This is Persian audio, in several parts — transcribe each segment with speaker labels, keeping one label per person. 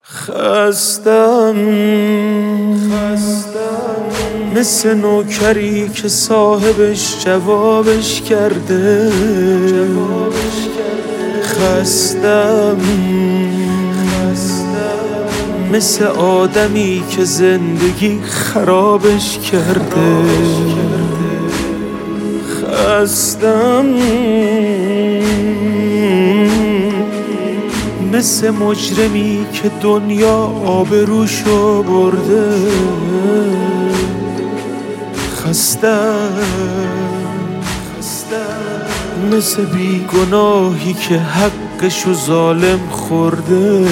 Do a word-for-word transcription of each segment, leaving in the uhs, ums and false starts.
Speaker 1: خستم مثل نوکری که صاحبش جوابش کرده. خستم مثل آدمی که زندگی خرابش کرده. خستم مثل مجرمی که دنیا آبروشو برده. خستم مثل بیگناهی که حقشو ظالم خورده.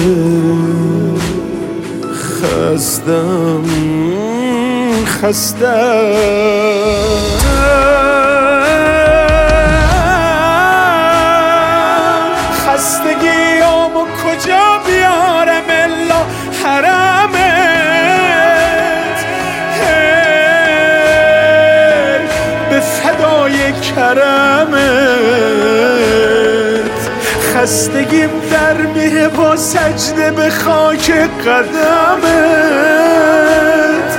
Speaker 1: خستم خستم خستگیامو کجا بیارم الا حرمت؟ به فدای کرمت. خستگیم در میره با سجده به خاک قدمت.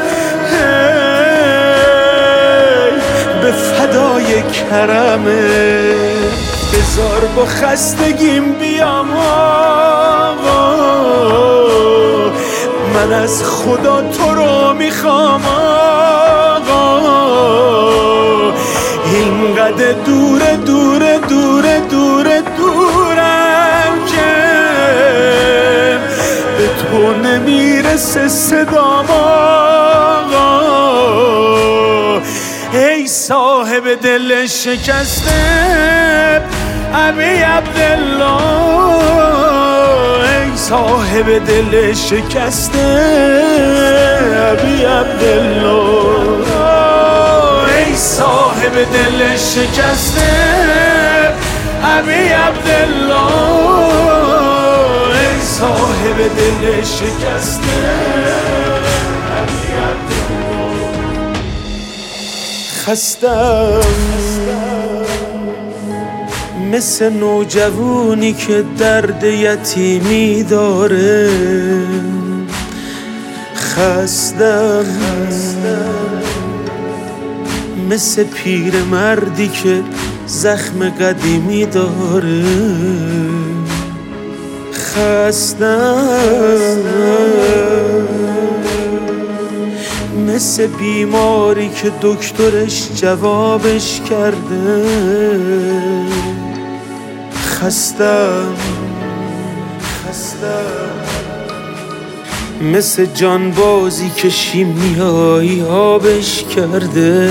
Speaker 1: به فدای کرمت. بذار با خستگیم بیام آقا، من از خدا تو رو میخوام آقا. اینقدر دوره دوره دوره دوره دورم که به تو نمیرسه صدام آقا. ای صاحب دل شکسته ابی عبدالله، ای صاحب دل شکسته ابی عبدالله، ای صاحب دل شکسته ابی عبدالله، ای صاحب دل شکسته ابی عبدالله. خستم مثل نوجوانی که درد یتیمی داره. خستم مثل پیر مردی که زخم قدیمی داره. خستم مثل بیماری که دکترش جوابش کرده. خستم خستم مثل جانبازی که شیمیایی آبش کرده.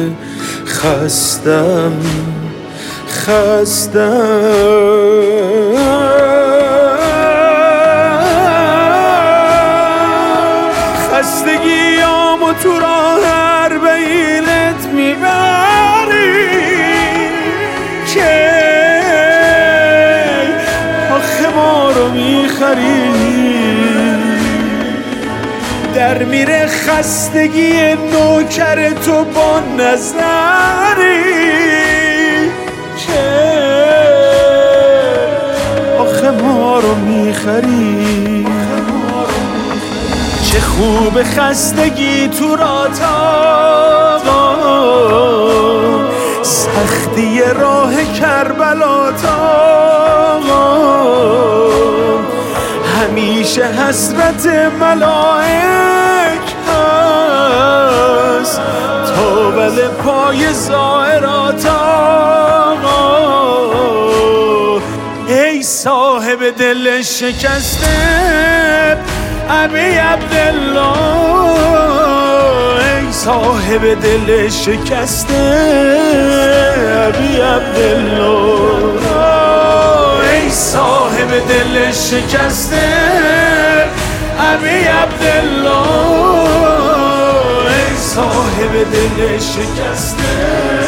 Speaker 1: خستم خستم خستگیامو تو راه اربعینت میبری که ما رو میخری. در میره خستگی نوکر تو با نظری که آخه ما رو میخری. چه خوب خستگی تو رات آقا، سختی راه کربلا آقا. همیشه حسرت ملائک هست تا ول پای زائرات آقا. ای صاحب دل شکسته ابی عبدالله، ای صاحب دل شکسته ابی عبدالله، ای صاحب دل شکسته ابی عبدالله، ای صاحب دل شکسته